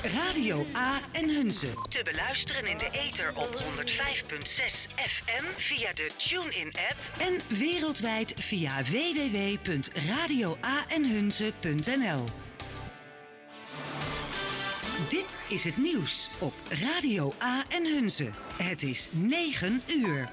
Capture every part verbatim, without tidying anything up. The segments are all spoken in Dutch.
Radio A en Hunze. Te beluisteren in de ether op honderd vijf komma zes F M via de TuneIn-app en wereldwijd via w w w punt radio a en hunze punt n l. Dit is het nieuws op Radio A en Hunze. Het is negen uur.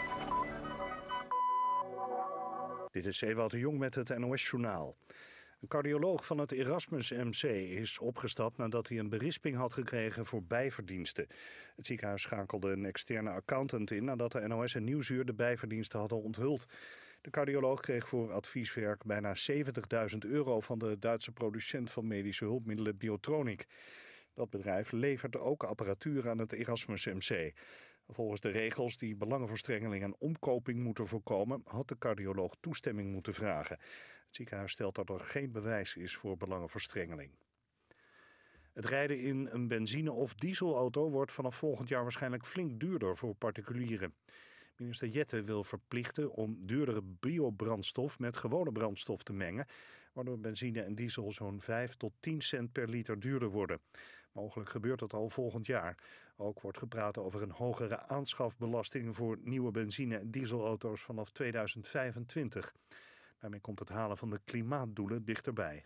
Dit is Ewout de Jong met het N O S-journaal. Een cardioloog van het Erasmus M C is opgestapt nadat hij een berisping had gekregen voor bijverdiensten. Het ziekenhuis schakelde een externe accountant in nadat de N O S en Nieuwsuur de bijverdiensten hadden onthuld. De cardioloog kreeg voor advieswerk bijna zeventigduizend euro van de Duitse producent van medische hulpmiddelen Biotronik. Dat bedrijf levert ook apparatuur aan het Erasmus M C. Volgens de regels die belangenverstrengeling en omkoping moeten voorkomen, had de cardioloog toestemming moeten vragen. Het ziekenhuis stelt dat er geen bewijs is voor belangenverstrengeling. Het rijden in een benzine- of dieselauto wordt vanaf volgend jaar waarschijnlijk flink duurder voor particulieren. Minister Jette wil verplichten om duurdere biobrandstof met gewone brandstof te mengen, waardoor benzine en diesel zo'n vijf tot tien cent per liter duurder worden. Mogelijk gebeurt dat al volgend jaar. Ook wordt gepraat over een hogere aanschafbelasting voor nieuwe benzine- en dieselauto's vanaf tweeduizend vijfentwintig. Daarmee komt het halen van de klimaatdoelen dichterbij.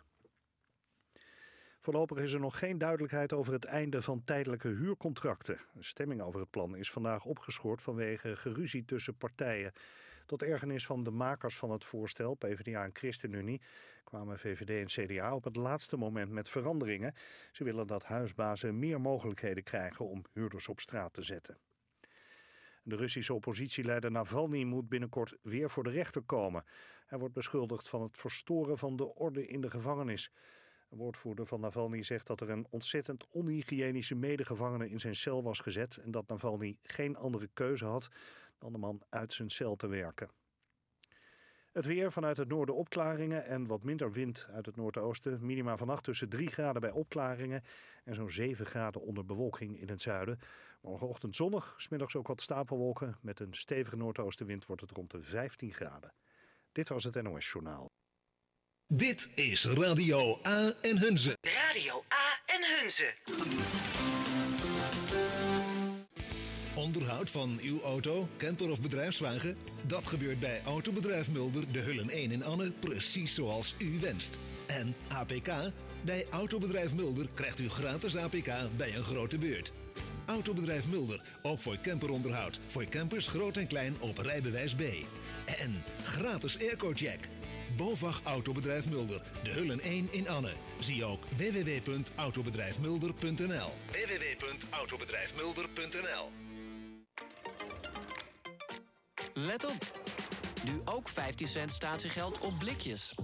Voorlopig is er nog geen duidelijkheid over het einde van tijdelijke huurcontracten. Een stemming over het plan is vandaag opgeschort vanwege geruzie tussen partijen. Tot ergernis van de makers van het voorstel, PvdA en ChristenUnie, kwamen V V D en C D A op het laatste moment met veranderingen. Ze willen dat huisbazen meer mogelijkheden krijgen om huurders op straat te zetten. De Russische oppositieleider Navalny moet binnenkort weer voor de rechter komen. Hij wordt beschuldigd van het verstoren van de orde in de gevangenis. Een woordvoerder van Navalny zegt dat er een ontzettend onhygiënische medegevangene in zijn cel was gezet en dat Navalny geen andere keuze had dan de man uit zijn cel te werken. Het weer, vanuit het noorden opklaringen en wat minder wind uit het noordoosten. Minima vannacht tussen drie graden bij opklaringen en zo'n zeven graden onder bewolking in het zuiden. Morgenochtend zonnig, 's middags ook wat stapelwolken. Met een stevige noordoostenwind wordt het rond de vijftien graden. Dit was het N O S-journaal. Dit is Radio A en Hunze. Radio A en Hunze. Onderhoud van uw auto, camper of bedrijfswagen? Dat gebeurt bij Autobedrijf Mulder, de Hullen één in Anne, precies zoals u wenst. En A P K? Bij Autobedrijf Mulder krijgt u gratis A P K bij een grote beurt. Autobedrijf Mulder, ook voor camperonderhoud. Voor campers groot en klein op rijbewijs B. En gratis airco-check. BOVAG Autobedrijf Mulder, de Hullen één in Anne. Zie ook w w w punt autobedrijf mulder punt n l. w w w punt autobedrijf mulder punt n l. Let op! Nu ook vijftien cent statiegeld op blikjes.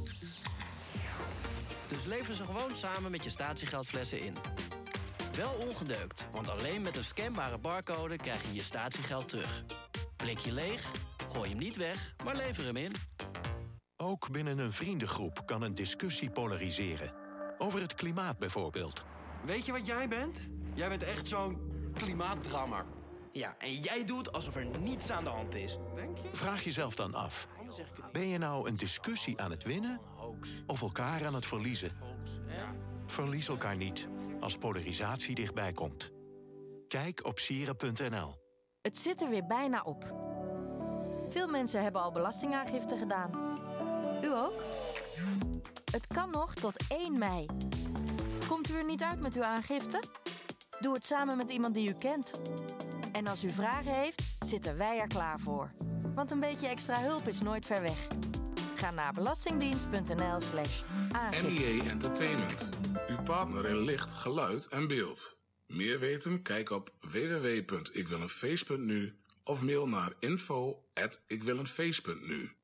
Dus lever ze gewoon samen met je statiegeldflessen in. Wel ongedeukt, want alleen met een scanbare barcode krijg je je statiegeld terug. Blikje leeg? Gooi hem niet weg, maar lever hem in. Ook binnen een vriendengroep kan een discussie polariseren. Over het klimaat bijvoorbeeld. Weet je wat jij bent? Jij bent echt zo'n klimaatdrammer. Ja, en jij doet alsof er niets aan de hand is. Denk je? Vraag jezelf dan af. Ben je nou een discussie aan het winnen of elkaar aan het verliezen? Ja. Verlies elkaar niet als polarisatie dichtbij komt. Kijk op sieren punt n l. Het zit er weer bijna op. Veel mensen hebben al belastingaangifte gedaan. U ook? Het kan nog tot één mei. Komt u er niet uit met uw aangifte? Doe het samen met iemand die u kent. En als u vragen heeft, zitten wij er klaar voor. Want een beetje extra hulp is nooit ver weg. Ga naar belastingdienst punt n l slash aangifte. N I A Entertainment. Uw partner in licht, geluid en beeld. Meer weten? Kijk op w w w punt ik wil een feest punt n u of mail naar info at ik wil een feest punt n u.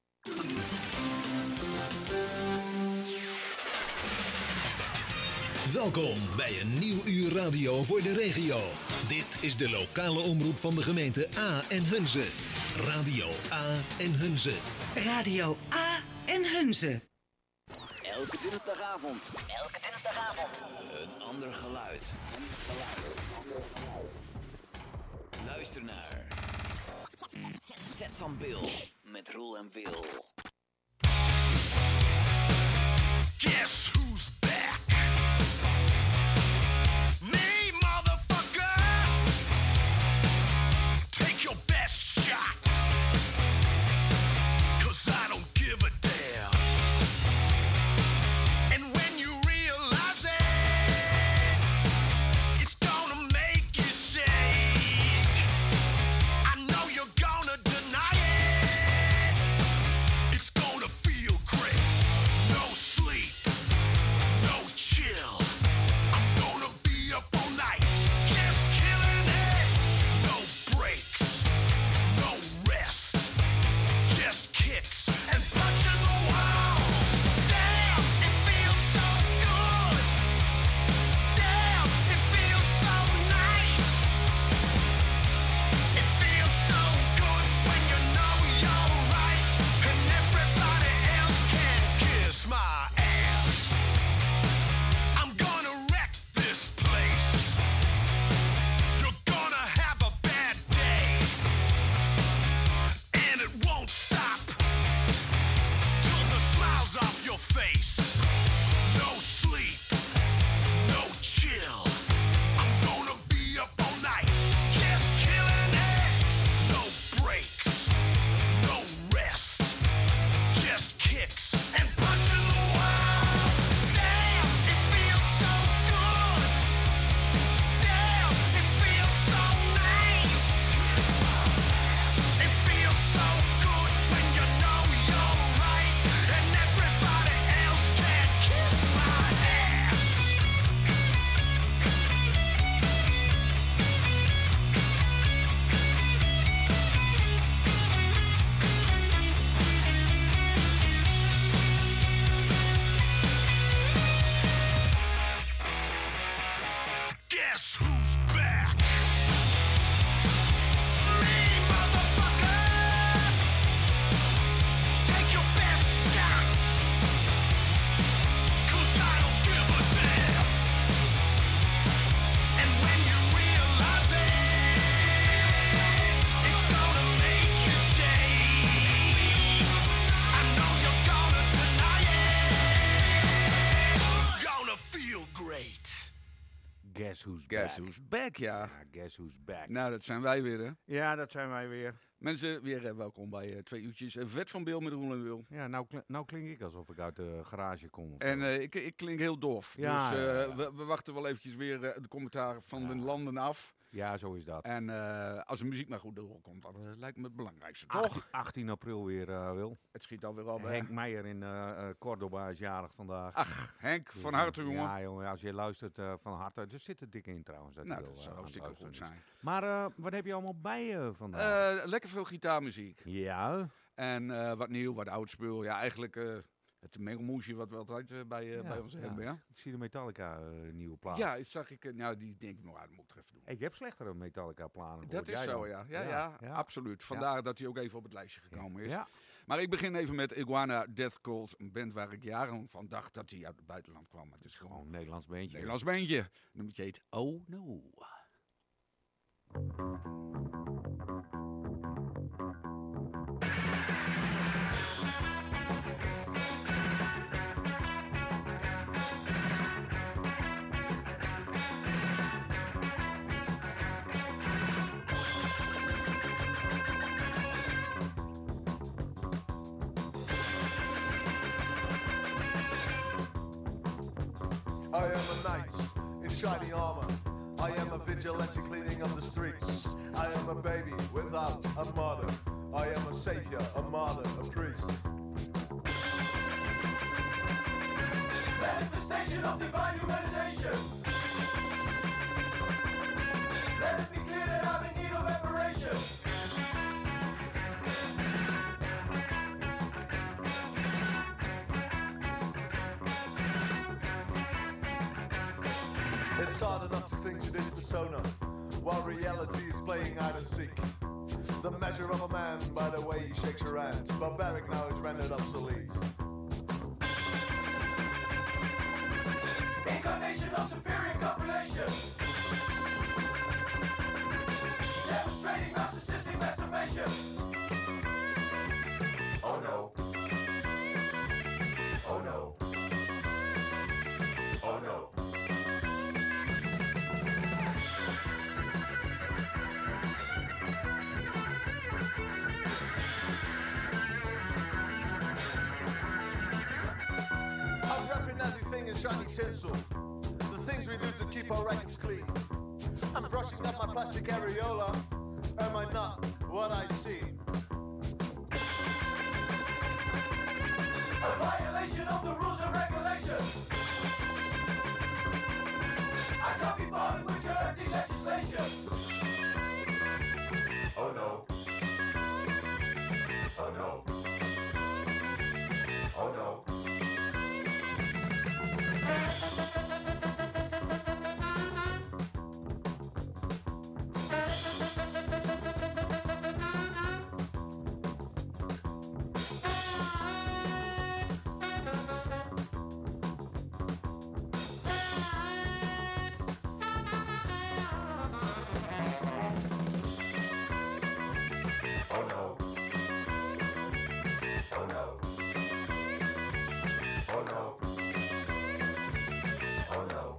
Welkom bij een nieuw uur radio voor de regio. Dit is de lokale omroep van de gemeente A en Hunze. Radio A en Hunze. Radio A en Hunze. Elke dinsdagavond. Elke dinsdagavond. Een ander geluid. Luister naar Vet van Bill met Roel en Wil. Guess who's back? Man. Guess who's back? Me, motherfucker! Take your best shot! 'Cause I don't give a damn! And when you realize it, it's gonna make you shake. I know you're gonna deny it. Gonna feel great. Guess who's Guess back. who's back, ja. Ja, guess who's back. Nou, dat zijn wij weer, hè. Ja, dat zijn wij weer. Mensen, weer eh, welkom bij uh, twee uurtjes. Uh, vet van Bill met Roel en Wil. Ja, nou, kl- nou klink ik alsof ik uit de garage kom. Of En zo. uh, ik, ik klink heel dof. Ja, dus uh, ja, ja. We, we wachten wel eventjes weer uh, de commentaar van Ja. de landen af. Ja, zo is dat. En uh, als de muziek maar goed doorkomt, dat uh, lijkt me het belangrijkste, toch? achttien, achttien april weer, uh, Wil. Het schiet alweer al bij. Henk Meijer in uh, uh, Cordoba is jarig vandaag. Ach, Henk, Dus, van uh, harte, jongen. Ja, jongen, als je luistert uh, van harte. Er zit er dik in trouwens. Dat Nou, Wil, dat uh, zou aan hartstikke het goed luisteren is. zijn. Maar uh, wat heb je allemaal bij je vandaag? Uh, lekker veel gitaarmuziek. Ja. En uh, wat nieuw, wat oud spul. Ja, eigenlijk uh, het mengelmoesje wat we altijd uh, bij, uh, Ja, bij ons ja. hebben, ja. Ik zie de Metallica uh, nieuwe plaat. Ja, zag ik, uh, nou die denk ik, nou, dat moet ik er even doen. Hey, ik heb slechtere Metallica plannen. Dat is zo, ja. Ja, ja. ja, absoluut. Vandaar Ja. dat hij ook even op het lijstje gekomen is. Ja. Maar ik begin even met Iguana Death Cult, een band waar ik jaren van dacht dat hij uit het buitenland kwam. Maar het is gewoon Gewoon een Nederlands beentje. een Nederlands bandje. Het nummertje heet Oh No. I am a knight in shiny armor. I am a vigilante cleaning up the streets. I am a baby without a mother. I am a savior, a martyr, a priest. Manifestation of divine humanization. Let it be clear that I'm in need of admiration. It's hard enough to cling to this persona, while reality is playing hide and seek. The measure of a man by the way he shakes your hand. Barbaric knowledge rendered obsolete. Incarnation of superior copulation. Demonstrating narcissistic masturbation. Oh no. Oh no. Oh no. I'm wrapping everything in shiny tinsel. The things we do to keep our records clean. I'm brushing up my plastic areola. Am I not what I see? A violation of the rules and regulations. I can't be bothered with your empty legislation. Oh no. Oh no. Oh no. Oh no. Oh no. Oh no. Oh no.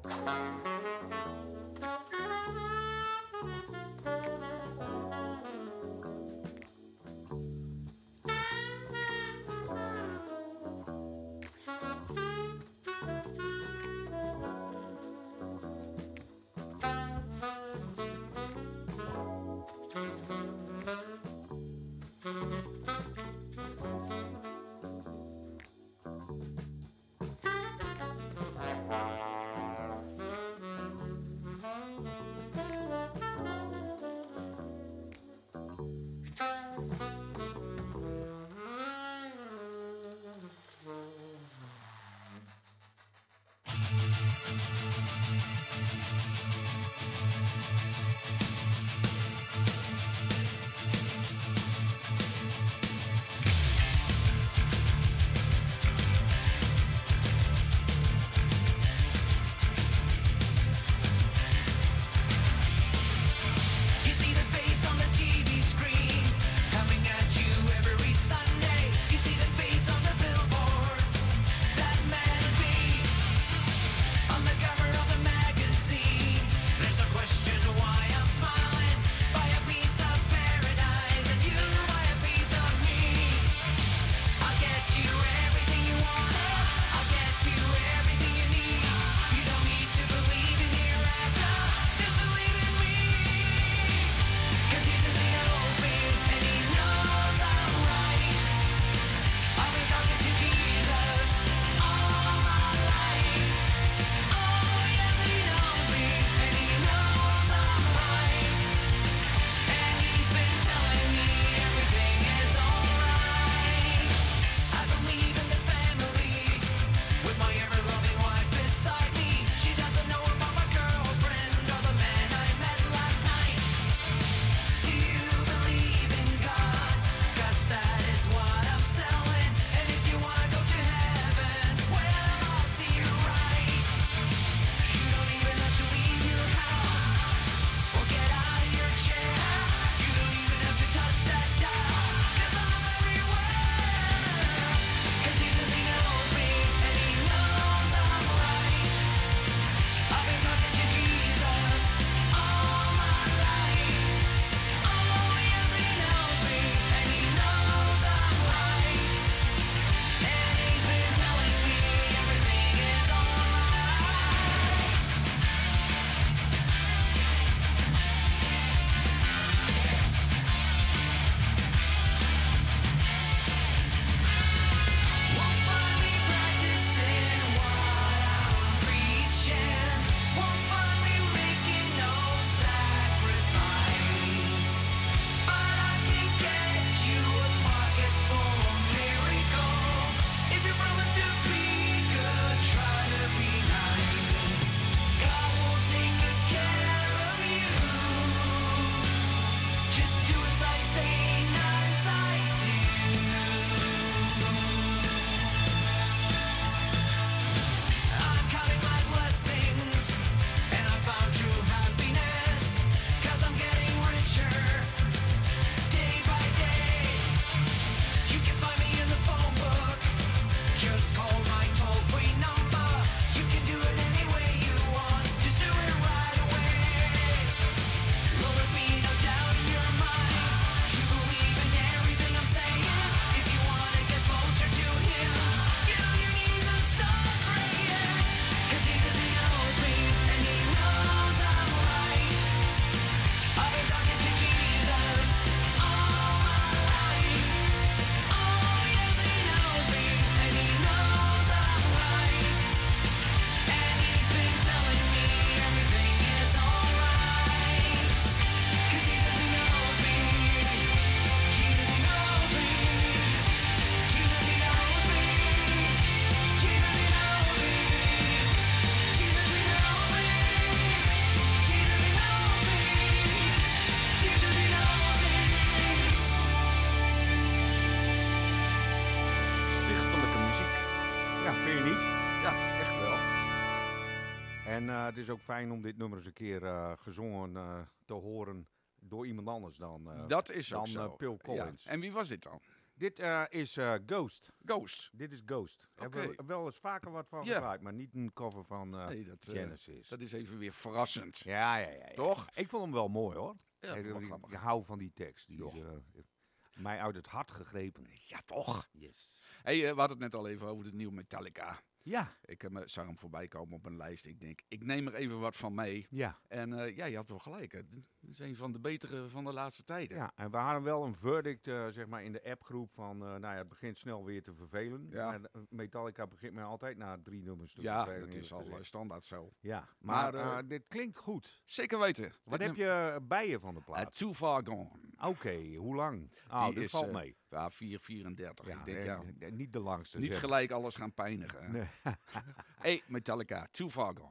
het is ook fijn om dit nummer eens een keer uh, gezongen uh, te horen door iemand anders dan, uh, dat is dan ook zo. Uh, Phil Collins. Ja. En wie was dit dan? Dit uh, is uh, Ghost. Ghost? Dit is Ghost. Daar Okay. hebben we wel eens vaker wat van ja. gedraaid, maar niet een cover van uh, nee, dat, Genesis. Uh, dat is even weer verrassend. Ja, ja, ja. ja. Toch? Ik vond hem wel mooi, hoor. Ja, ik, wel ik, grappig. ik hou van die tekst. Die is uh, mij uit het hart gegrepen. Ja, toch? Yes. Hey, uh, we hadden het net al even over de nieuwe Metallica. Ja. Ik uh, zag hem voorbij komen op een lijst. Ik denk, ik neem er even wat van mee. Ja. En uh, ja, je had wel gelijk. Het is een van de betere van de laatste tijden. Ja, en we hadden wel een verdict uh, zeg maar in de appgroep van, uh, nou ja, het begint snel weer te vervelen. Ja. En Metallica begint mij altijd na drie nummers te ja, vervelen. Ja, dat is al uh, standaard zo. Ja, maar, maar uh, uh, dit klinkt goed. Zeker weten. Wat heb je bij je van de plaat? Uh, Too Far Gone. Oké, okay, hoe lang? Oh, Die dit is, valt uh, mee. Ja, vier vierendertig. Ja, ik denk, en, ja, en, niet de langste. Niet zeg. gelijk alles gaan pijnigen. Nee. Hey, Metallica, Too Far Gone.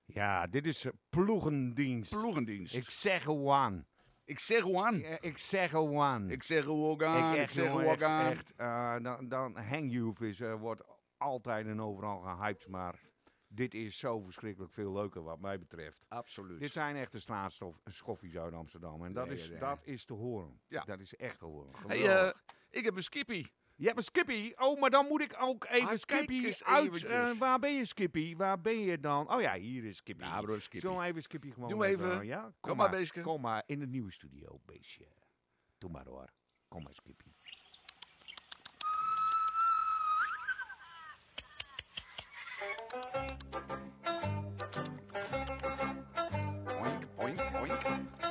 Ja, dit is uh, ploegendienst. Ploegendienst. Ik zeg gewoon. Ik zeg gewoon. Ja, ik zeg gewoon. Ik zeg gewoon. Ik, ik zeg gewoon. Echt, echt uh, dan, dan Hangyouf is, uh, wordt altijd en overal gehyped, maar dit is zo verschrikkelijk veel leuker wat mij betreft. Absoluut. Dit zijn echte straatschoffies uit Amsterdam en dat, nee, is, nee. dat is te horen. Ja. Dat is echt te horen. Hey, uh, ik heb een Skippy. Je hebt een Skippy? Oh, maar dan moet ik ook even ah, Skippy uit... Uh, waar ben je, Skippy? Waar ben je dan? Oh ja, hier is Skippy. Ja, bro, Skippy. Zullen we even Skippy gewoon... Doe even. even ja? Kom, kom maar, maar, beestje. Kom maar in het nieuwe studio, beestje. Doe maar hoor. Kom maar, Skippy. Oink, oink, oink.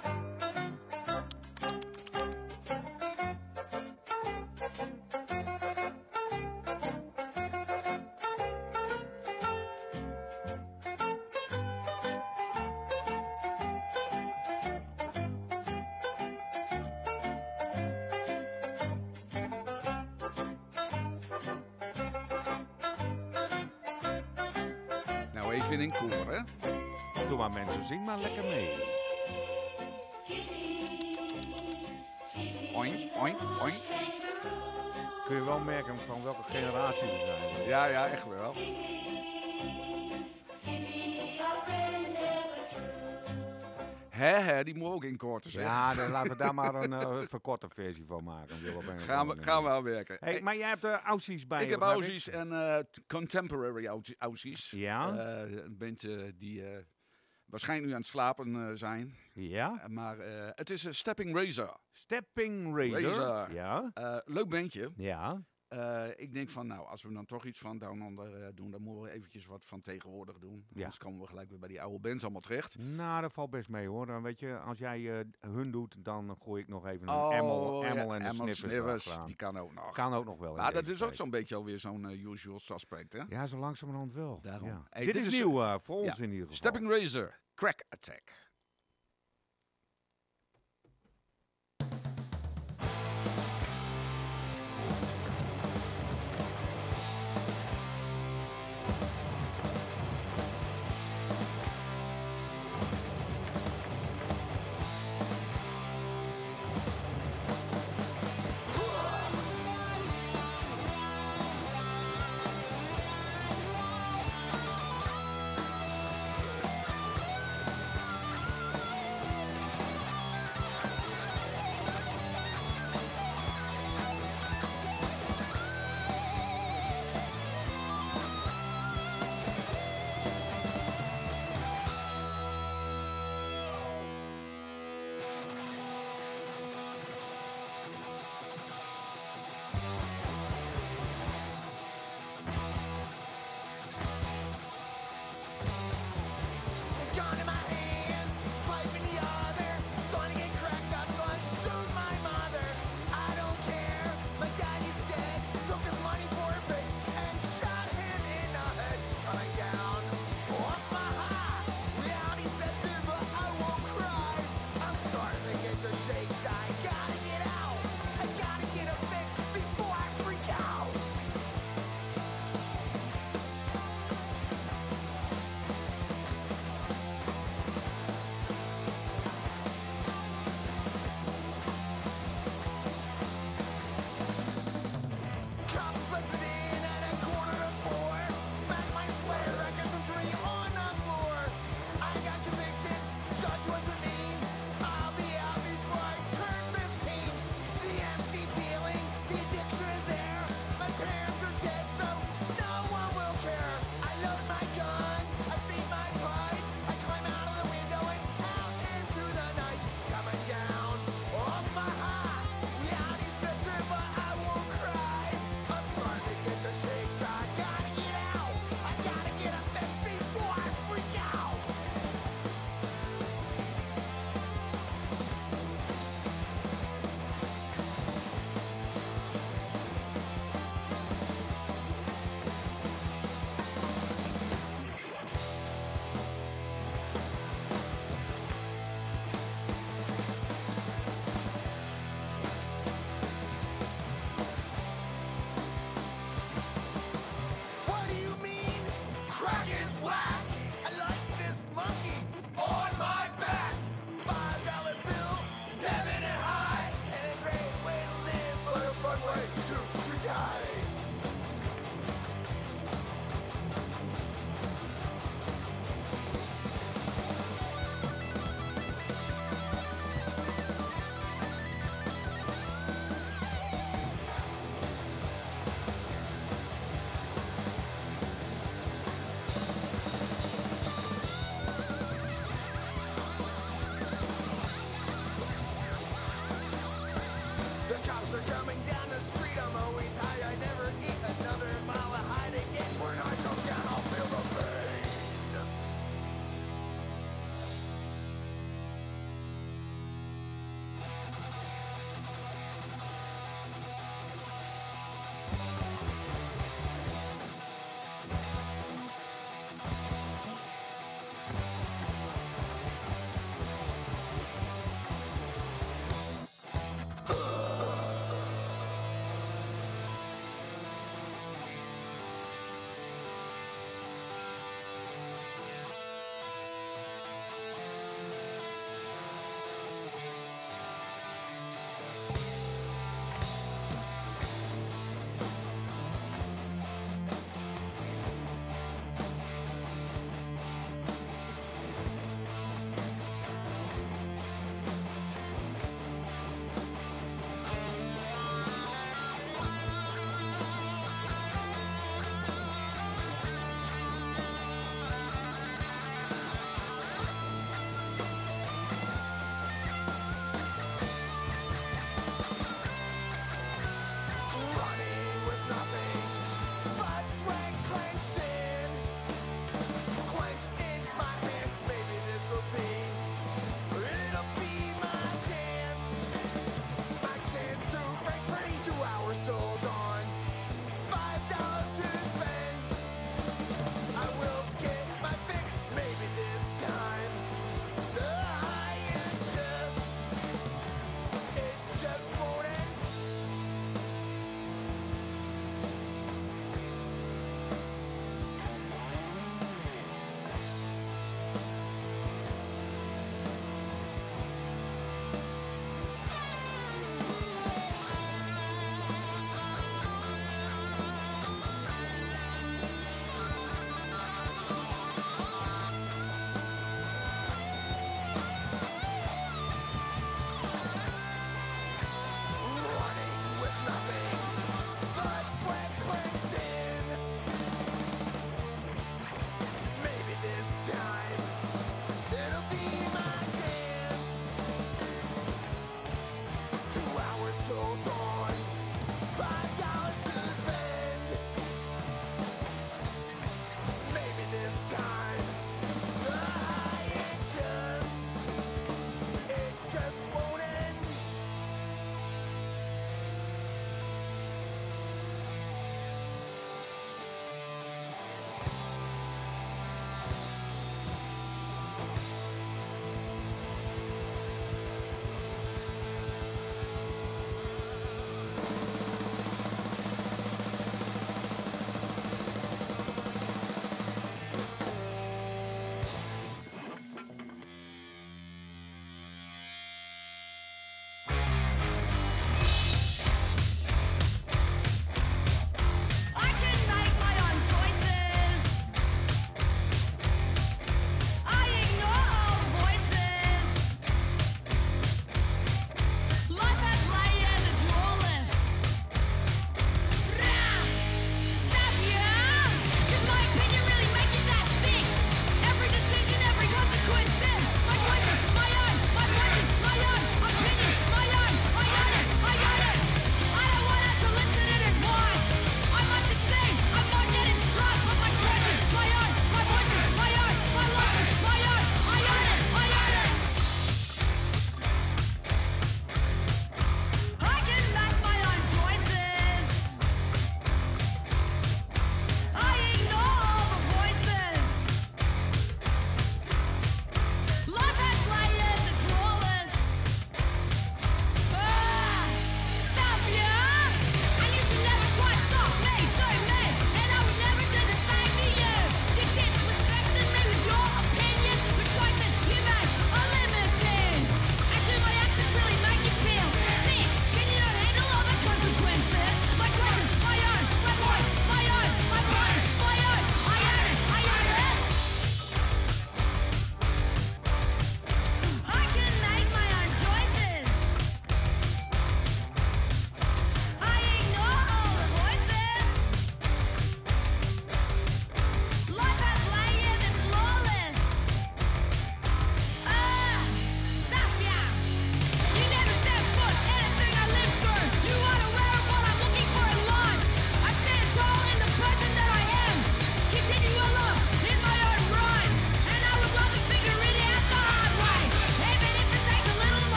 Nou, even in koor, hè? Doe maar mensen, zing maar lekker mee. Oink, oink, oink. Kun je wel merken van welke generatie we zijn. Ja, ja, echt wel. Hè, hè, die moet ook in korte zeggen. Ja, dan laten we daar maar een uh, verkorte versie van maken. Gaan we, gaan we wel werken. Hey, maar jij hebt de uh, Aussies bij ik je. Ik heb Aussies en uh, contemporary Aussies. Ja? Uh, een band uh, die uh, waarschijnlijk nu aan het slapen uh, zijn. Ja? Uh, maar uh, het is uh, Stepping Razor. Stepping Razor? Razor. Ja. Uh, leuk bandje. Ja. Uh, ik denk van, nou, als we dan toch iets van Down Under uh, doen, dan moeten we eventjes wat van tegenwoordig doen. Ja. Anders komen we gelijk weer bij die oude bands allemaal terecht. Nou, dat valt best mee hoor. Dan weet je, als jij uh, hun doet, dan gooi ik nog even een oh, Emmel, ja, Emmel en de Emmel Sniffers. Sniffers die kan ook nog. Kan ook nog wel. Ja, dat is ook zo'n beetje alweer zo'n uh, usual suspect, hè? Ja, zo langzamerhand wel. Daarom. Ja. Hey, dit, dit is, is nieuw uh, voor ja. ons in ieder geval. Stepping Razor, Crack Attack.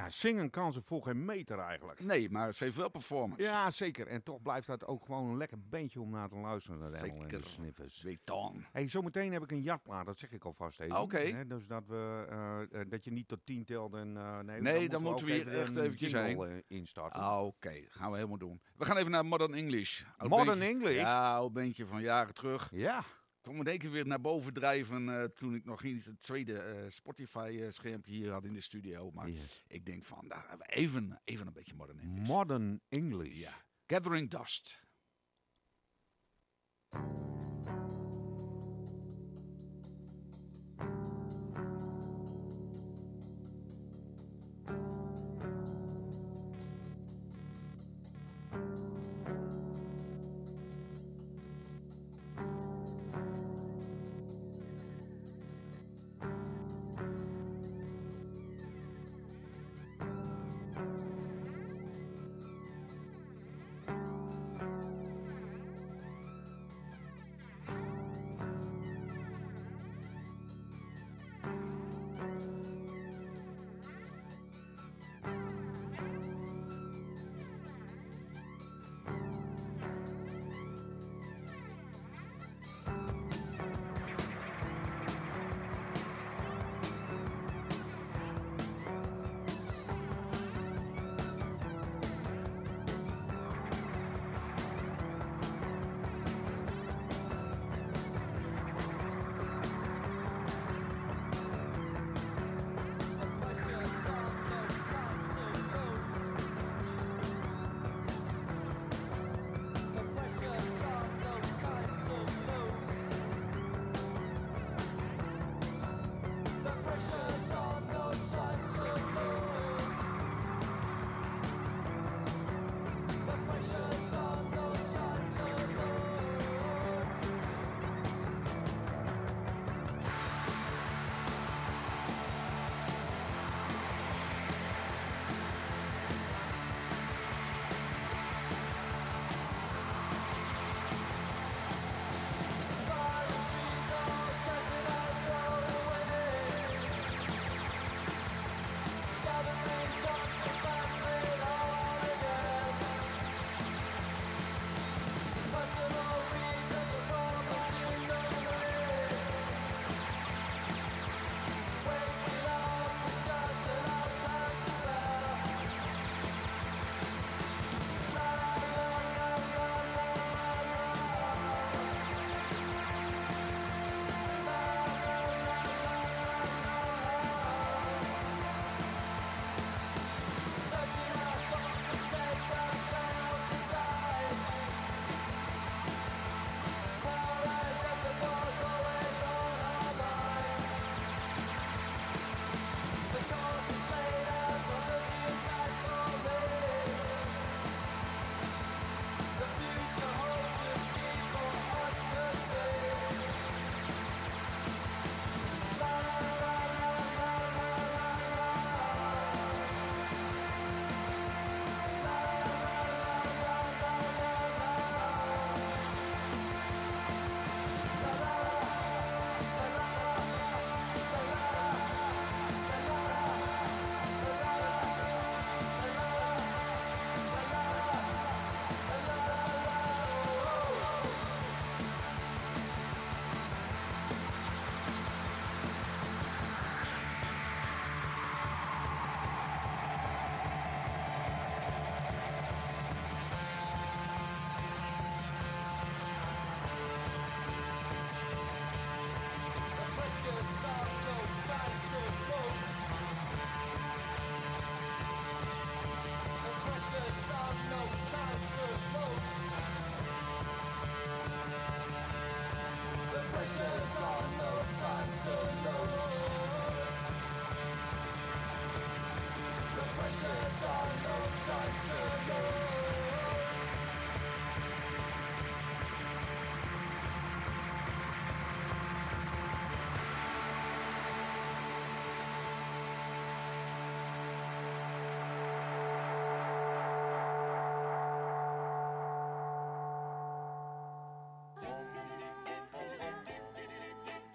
Ja, zingen kan ze voor geen meter eigenlijk. Nee, maar ze heeft wel performance. Ja, zeker. En toch blijft dat ook gewoon een lekker bandje om naar te luisteren. Naar de Emmel en de Zeker. Sniffers. Weet dan. Hey, zometeen heb ik een jachtplaat, dat zeg ik alvast even. Oké. Hè, dus dat, we, uh, uh, dat je niet tot tien telt. En, uh, nee, Nee, dan moeten we ook hier even echt een eventjes jingle, heen. uh, instarten. Ah, Oké, okay. Gaan we helemaal doen. We gaan even naar Modern English. Oud Modern bandje. English? Ja, oud bandje van jaren terug. Ja. Ik kwam in één keer weer naar boven drijven uh, toen ik nog niet het tweede uh, Spotify-schermpje hier had in de studio. Maar Yeah. ik denk van, nou, even, even een beetje Modern English. Modern English. Ja. Gathering Dust.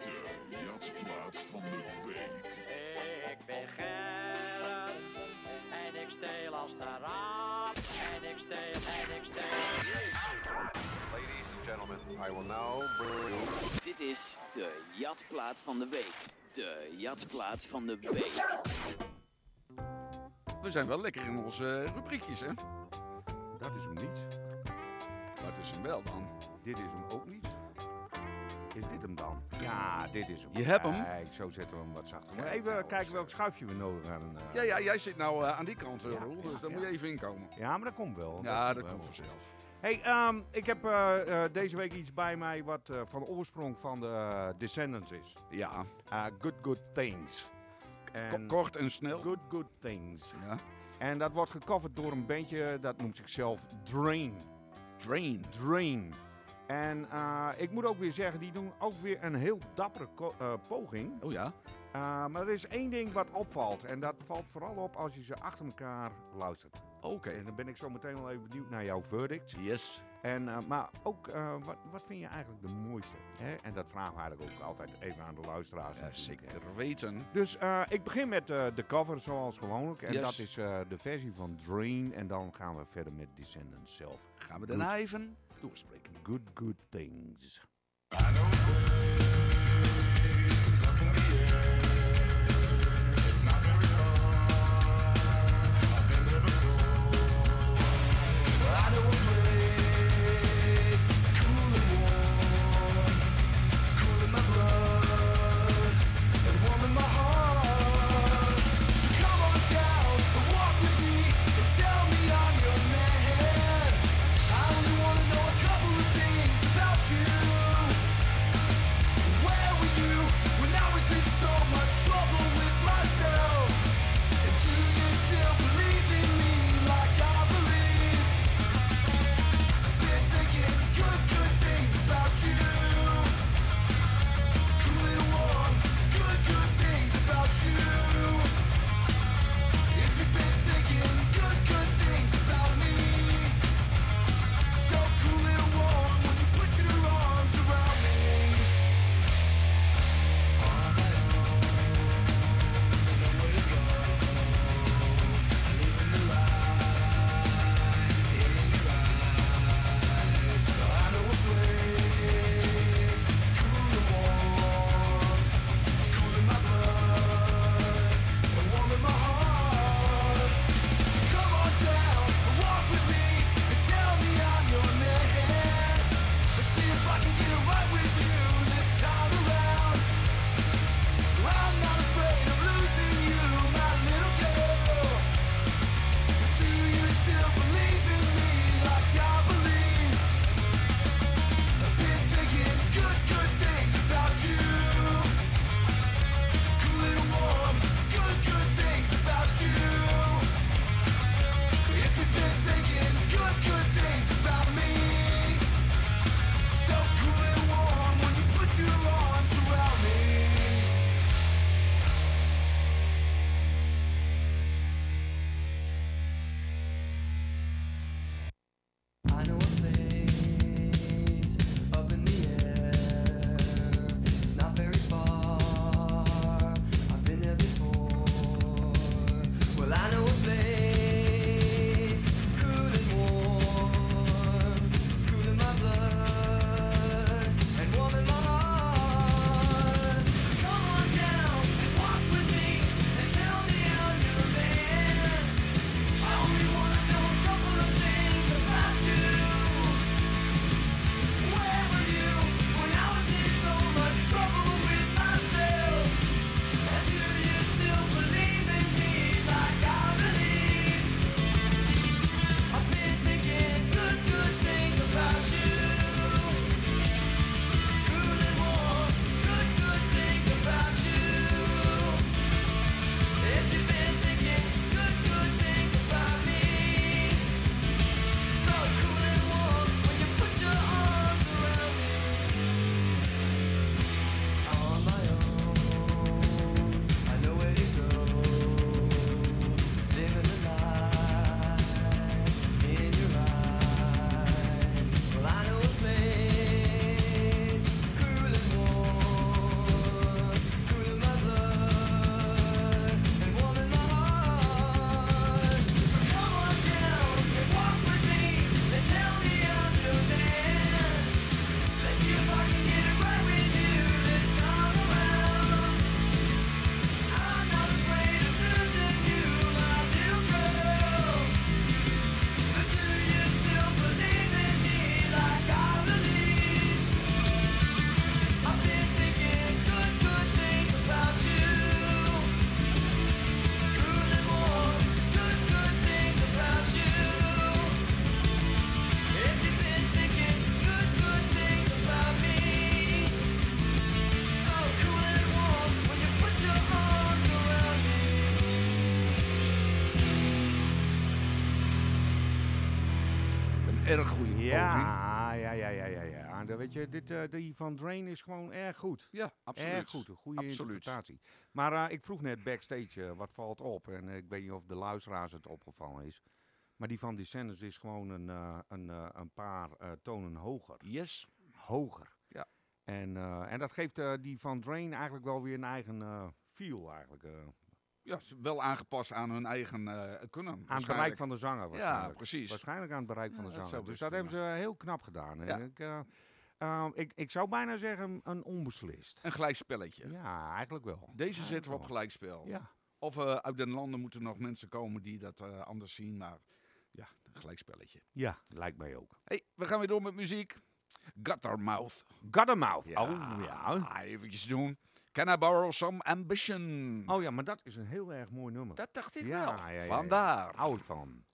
Jatplaat van de week. Ik ben Gerard gentlemen, I will now bring... Dit is de Jatplaat van de Week. De Jatplaat van de Week. We zijn wel lekker in onze rubriekjes, hè? Dat is hem niet. Dat is hem wel dan. Dit is hem ook niet. Is dit hem dan? Ja, dit is hem. Je hebt hem. Kijk, zo zetten we hem wat zachter. Maar even kijken welk schuifje we nodig hebben. Uh... Ja, ja, jij zit nou uh, aan die kant, uh, ja, Roel, dus ja, daar ja. moet je even inkomen. Ja, maar dat komt wel. Ja, dat, dat komt komt wel. vanzelf. Hey, um, ik heb uh, uh, deze week iets bij mij wat uh, van de oorsprong van de uh, Descendants is. Ja. Uh, good Good Things. En Kort en snel. Good Good Things. Ja. En dat wordt gecoverd door een bandje dat noemt zichzelf Drain. Drain. Drain. En uh, ik moet ook weer zeggen, die doen ook weer een heel dappere ko- uh, poging. Oh ja? Uh, maar er is één ding wat opvalt. En dat valt vooral op als je ze achter elkaar luistert. Oké. Okay. En dan ben ik zo meteen wel even benieuwd naar jouw verdict. Yes. En, uh, maar ook, uh, wat, wat vind je eigenlijk de mooiste? Hè? En dat vragen we eigenlijk ook altijd even aan de luisteraars. Ja, zeker weten. Dus uh, ik begin met uh, de cover zoals gewoonlijk. En yes. dat is uh, de versie van Drain. En dan gaan we verder met Descendants zelf. Gaan we daarna even doorspreken. Good Good Things. I know place, it's up in the air. It's not very far. I've been there before. I know a place, cool and warm, cool in my blood and warm in my heart. So come on down and walk with me and tell me I'm your man. I only wanna know a couple of things about you. erg goede quote. Ja, ja, ja, ja, ja, ja. Dan weet je, dit, uh, die van Drain is gewoon erg goed. Ja, absoluut. Erg goed, een goede absoluut. interpretatie. Maar uh, ik vroeg net backstage, uh, wat valt op? En uh, ik weet niet of de luisteraars het opgevallen is. Maar die van Descendants is gewoon een, uh, een, uh, een paar uh, tonen hoger. Yes. Hoger. Ja. En, uh, en dat geeft uh, die van Drain eigenlijk wel weer een eigen uh, feel eigenlijk. Uh. Ja, wel aangepast aan hun eigen uh, kunnen. Aan het bereik van de zanger waarschijnlijk. Ja, precies. Waarschijnlijk aan het bereik van ja, de dat zanger. Dus dat prima. hebben ze heel knap gedaan. Ja. En ik, uh, uh, ik, ik zou bijna zeggen een onbeslist. Een gelijkspelletje. Ja, eigenlijk wel. Deze eigenlijk zetten we op wel. gelijkspel. Ja. Of uh, uit den landen moeten nog mensen komen die dat uh, anders zien. Maar ja, een gelijkspelletje. Ja, lijkt mij ook. Hey, we gaan weer door met muziek. Guttermouth. Guttermouth. Ja, Oh, ja. Eventjes doen. Can I borrow some ambition? Oh ja, maar dat is een heel erg mooi nummer. Dat dacht ik ja, wel. Ja, ja, Vandaar. Ja. Hou ik van.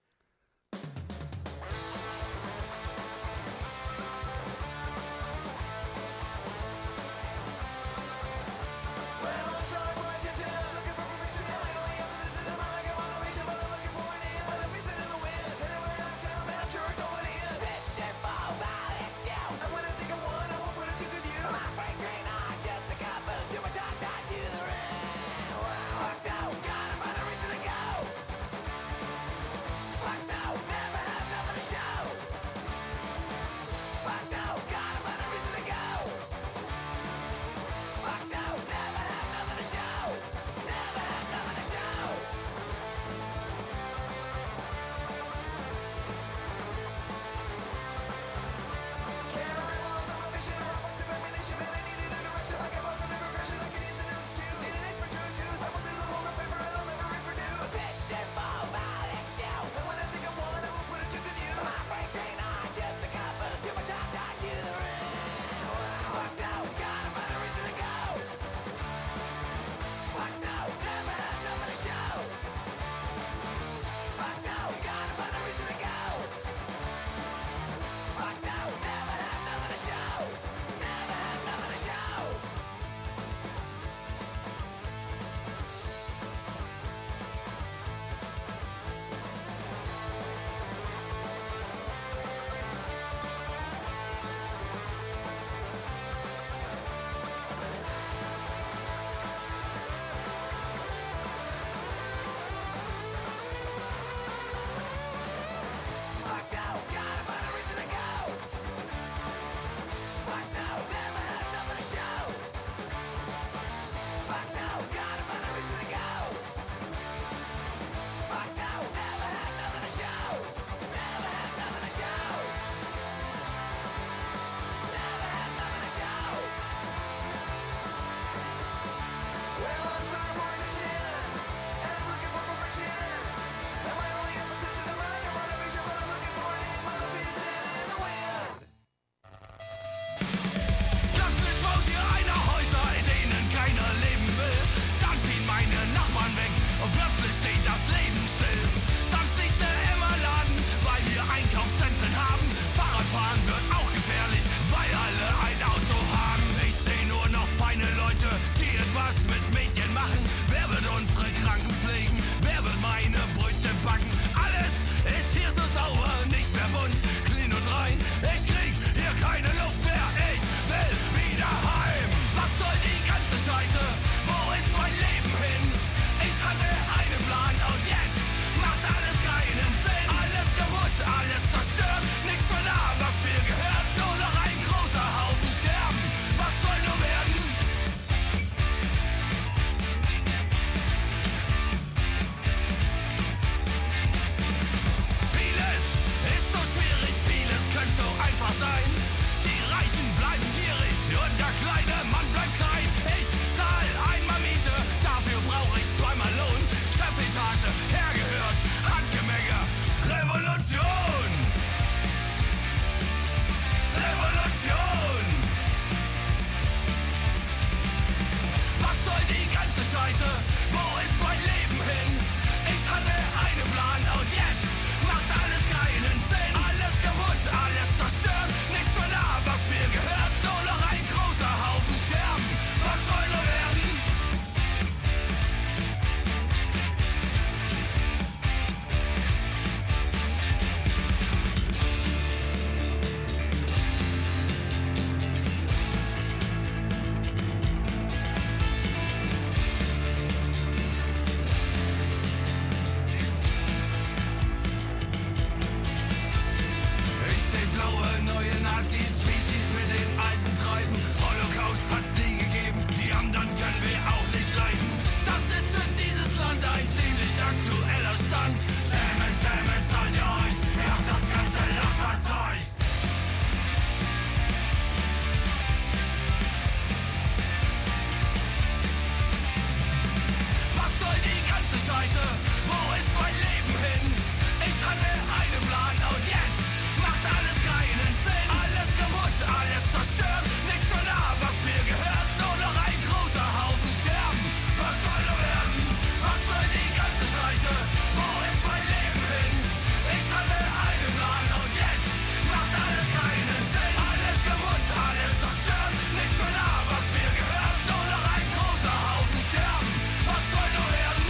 Scheiße, wo ist mein Leben hin? Ich hatte einen Plan und jetzt macht alles keinen Sinn. Alles kaputt, alles zerstört, nichts mehr da, was mir gehört. Nur noch ein großer Haufen Scherben. Was soll nur werden? Was soll die ganze Scheiße? Wo ist mein Leben hin? Ich hatte einen Plan und jetzt macht alles keinen Sinn. Alles kaputt, alles zerstört, nichts mehr da, was mir gehört. Nur noch ein großer Haufen Scherben. Was soll nur werden?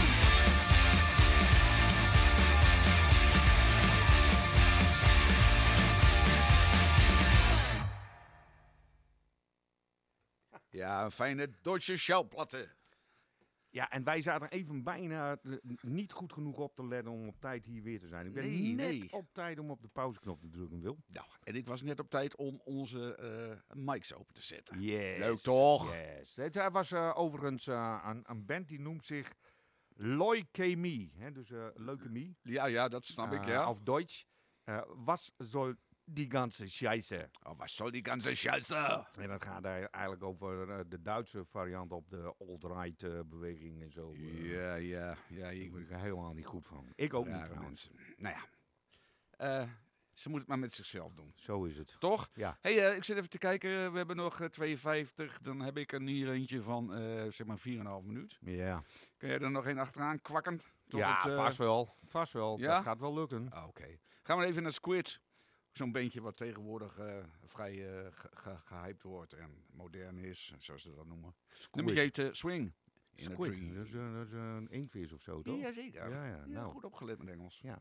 Ja, een fijne Duitse schallplatte. Ja, en wij zaten even bijna eh, niet goed genoeg op te letten om op tijd hier weer te zijn. Ik ben Nee, net nee. op tijd om op de pauzeknop te drukken, Wil. Nou, en ik was net op tijd om onze eh mics open te zetten. Yes. Leuk toch? Yes. Het uh, was uh, overigens uh, een, een band die noemt zich Leukemie. Hè, dus uh, leukemie. Ja, ja, dat snap ik, Uh, ja. Auf Deutsch. Uh, was soll die ganze Scheiße? Oh, was soll die ganze Scheiße? En dat gaat er eigenlijk over uh, de Duitse variant op de alt-right uh, beweging en zo. Uh, Ja, ja, ja. Daar Je, word ik er helemaal niet goed van. Ik ook niet rare trouwens. mensen. Nou ja. Eh, ze moeten het maar met zichzelf doen. Zo is het. Toch? Ja. Hey, eh, ik zit even te kijken. We hebben nog uh, tweeënvijftig. Dan heb ik er hier eentje van, uh, zeg maar, vier komma vijf minuut. Ja. Kun jij er nog één achteraan kwakken? Tot Ja, het, uh, vast wel. Vast wel. Ja? Dat gaat wel lukken. Ah, Oké. Okay. Gaan we even naar Squid. Zo'n bandje wat tegenwoordig uh, vrij uh, ge ge gehyped wordt en modern is, zoals ze dat noemen. Nummer heet uh, Swing. In a Squid, Dream. dat is, uh, dat is uh, een inktvis of zo, toch? Jazeker. Ja, ja, Ja, nou. goed opgelet met Engels. Ja.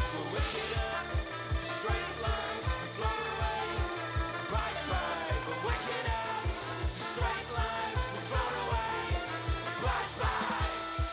We're waking up to straight lines that float away. Bright, bright, we're waking up to straight lines that float away. Bright, bright.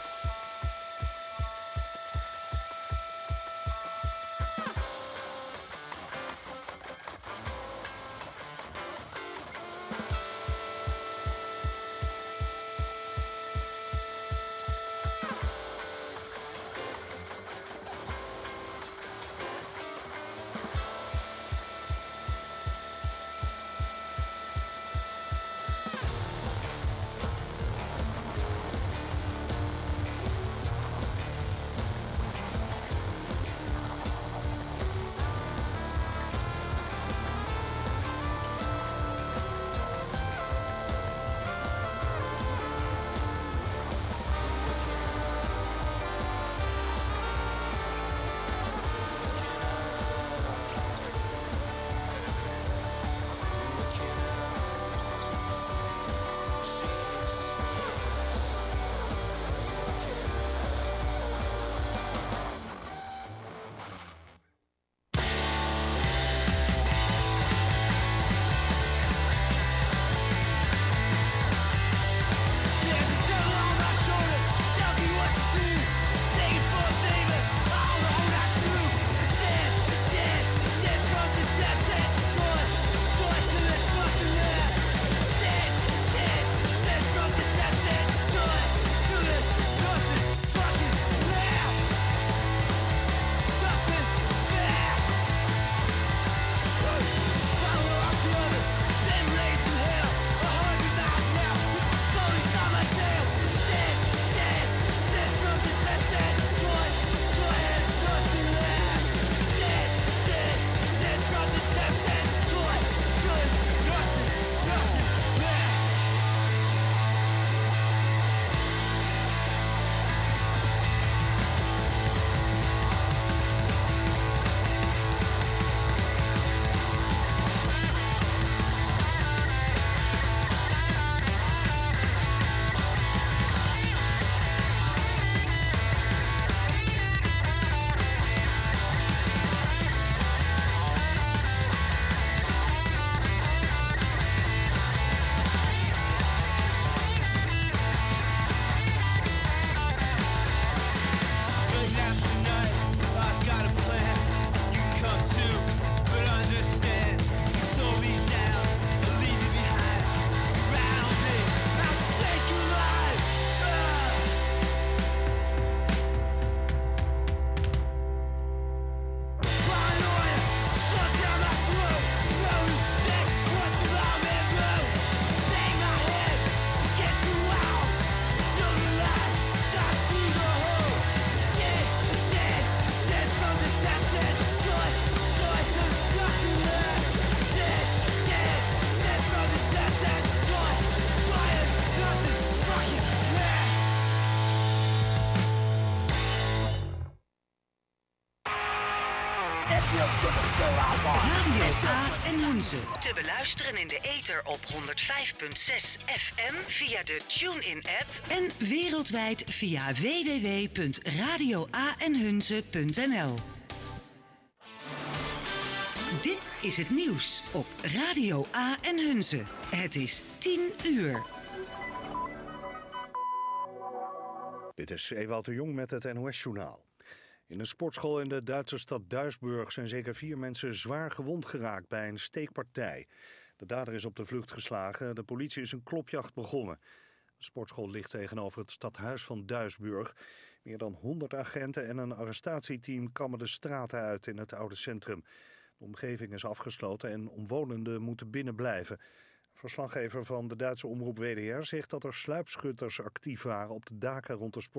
Radio A en Hunze. Te beluisteren in de ether op honderd vijf komma zes F M via de TuneIn-app en wereldwijd via w w w punt radio a en hunze punt n l. Dit is het nieuws op Radio A en Hunze. Het is tien uur. Dit is Ewout de Jong met het N O S-journaal. In een sportschool in de Duitse stad Duisburg zijn zeker vier mensen zwaar gewond geraakt bij een steekpartij. De dader is op de vlucht geslagen. De politie is een klopjacht begonnen. De sportschool ligt tegenover het stadhuis van Duisburg. Meer dan honderd agenten en een arrestatieteam kammen de straten uit in het oude centrum. De omgeving is afgesloten en omwonenden moeten binnen blijven. Verslaggever van de Duitse omroep W D R zegt dat er sluipschutters actief waren op de daken rond de sport.